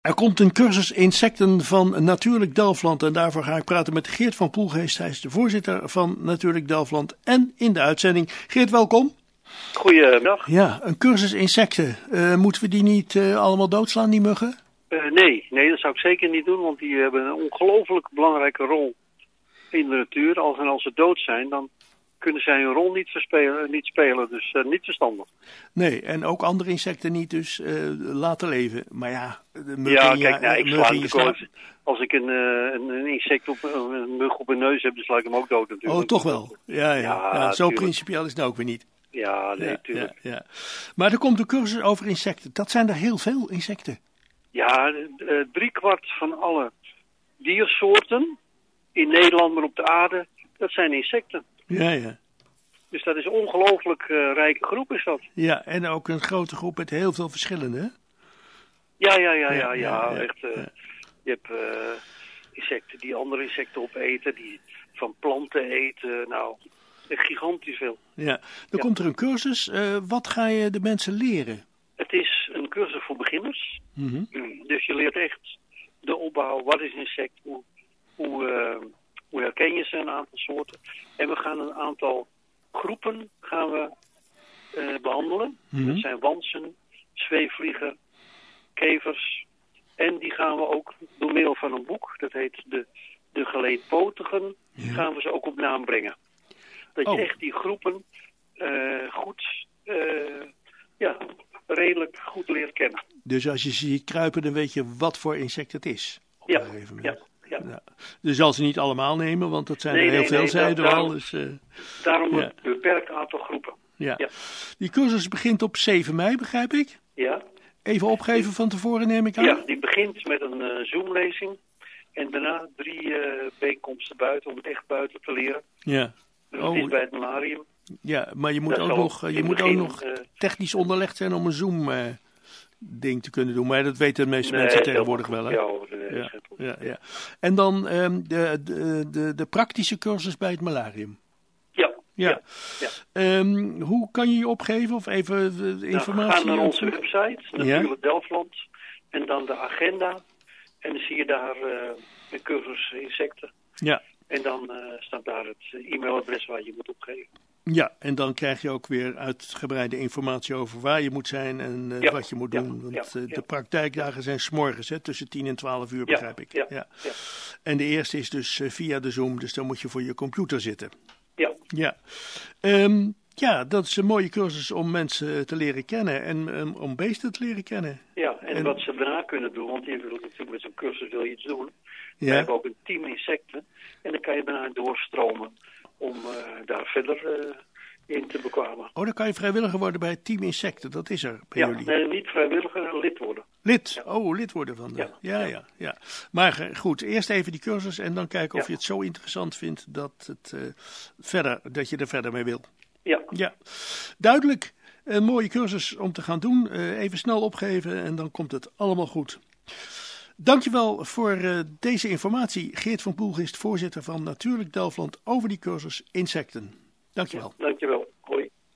Er komt een cursus insecten van Natuurlijk Delfland en daarvoor ga ik praten met Geert van Poelgeest. Hij is de voorzitter van Natuurlijk Delfland en in de uitzending. Geert, welkom. Goeiedag. Ja, een cursus insecten. Moeten we die niet allemaal doodslaan, die muggen? Nee, dat zou ik zeker niet doen, want die hebben een ongelooflijk belangrijke rol in de natuur. Als ze dood zijn, dan kunnen zij hun rol niet spelen, dus niet verstandig. Nee, en ook andere insecten niet, dus laten leven. Maar ja, de muggen... Ja, kijk, ik sla natuurlijk als ik een insect een mug op mijn neus heb, dan sla ik hem ook dood natuurlijk. Oh, toch wel? Ja, zo principieel is het ook weer niet. Ja, nee, tuurlijk. Ja. Maar er komt een cursus over insecten. Dat zijn er heel veel insecten. Ja, 3/4 van alle diersoorten in Nederland, maar op de aarde, dat zijn insecten. Ja. Dus dat is een ongelooflijk rijke groep is dat. Ja, en ook een grote groep met heel veel verschillende, hè? Ja. Echt. Je hebt insecten die andere insecten opeten, die van planten eten. Nou, echt gigantisch veel. Ja, dan komt er een cursus. Wat ga je de mensen leren? Het is een cursus voor beginners. Mm-hmm. Dus je leert echt de opbouw. Wat is een insect? Hoe herken je ze, een aantal soorten? En we gaan een aantal groepen behandelen. Mm-hmm. Dat zijn wansen, zweefvliegen, kevers. En die gaan we ook door middel van een boek, dat heet De Geleedpotigen, gaan we ze ook op naam brengen. Dat je echt die groepen redelijk goed leert kennen. Dus als je ze ziet kruipen, dan weet je wat voor insect het is. Ja. Dus zal ze niet allemaal nemen, want dat zijn er heel veel, zeiden we al. Dus, daarom een beperkt aantal groepen. Ja. Die cursus begint op 7 mei, begrijp ik? Ja. Even opgeven van tevoren, neem ik aan? Ja, die begint met een Zoom-lezing. En daarna 3 bijeenkomsten buiten, om het echt buiten te leren. Ja. Dat is bij het malarium. Ja, maar je moet ook nog technisch onderlegd zijn om een Zoom-ding te kunnen doen. Maar dat weten de meeste mensen tegenwoordig wel, hè? Ja. En dan de praktische cursus bij het malarium. Ja. Hoe kan je je opgeven of even informatie? Ga naar onze website, Natuurlijk Delfland, en dan de agenda. En dan zie je daar de cursus insecten. Ja. En dan staat daar het e-mailadres waar je moet opgeven. Ja, en dan krijg je ook weer uitgebreide informatie over waar je moet zijn en wat je moet doen. Want de praktijkdagen zijn 's morgens, hè, tussen 10 en 12 uur, begrijp ik. Ja. En de eerste is dus via de Zoom, dus dan moet je voor je computer zitten. Ja, dat is een mooie cursus om mensen te leren kennen en om beesten te leren kennen. Ja, en wat ze daarna kunnen doen, want je wil natuurlijk met zo'n cursus wil je iets doen. We hebben ook een team insecten en dan kan je daarna doorstromen om daar verder in te bekwamen. Oh, dan kan je vrijwilliger worden bij het team insecten, dat is er bij jullie. Nee, niet vrijwilliger, lid worden. Lid? Ja. Oh, lid worden van de... Ja. Maar goed, eerst even die cursus en dan kijken of je het zo interessant vindt dat je er verder mee wil. Ja. Duidelijk, een mooie cursus om te gaan doen. Even snel opgeven en dan komt het allemaal goed. Dankjewel voor deze informatie. Geert van Poelgeest, voorzitter van Natuurlijk Delfland over die cursus insecten. Dankjewel. Dankjewel.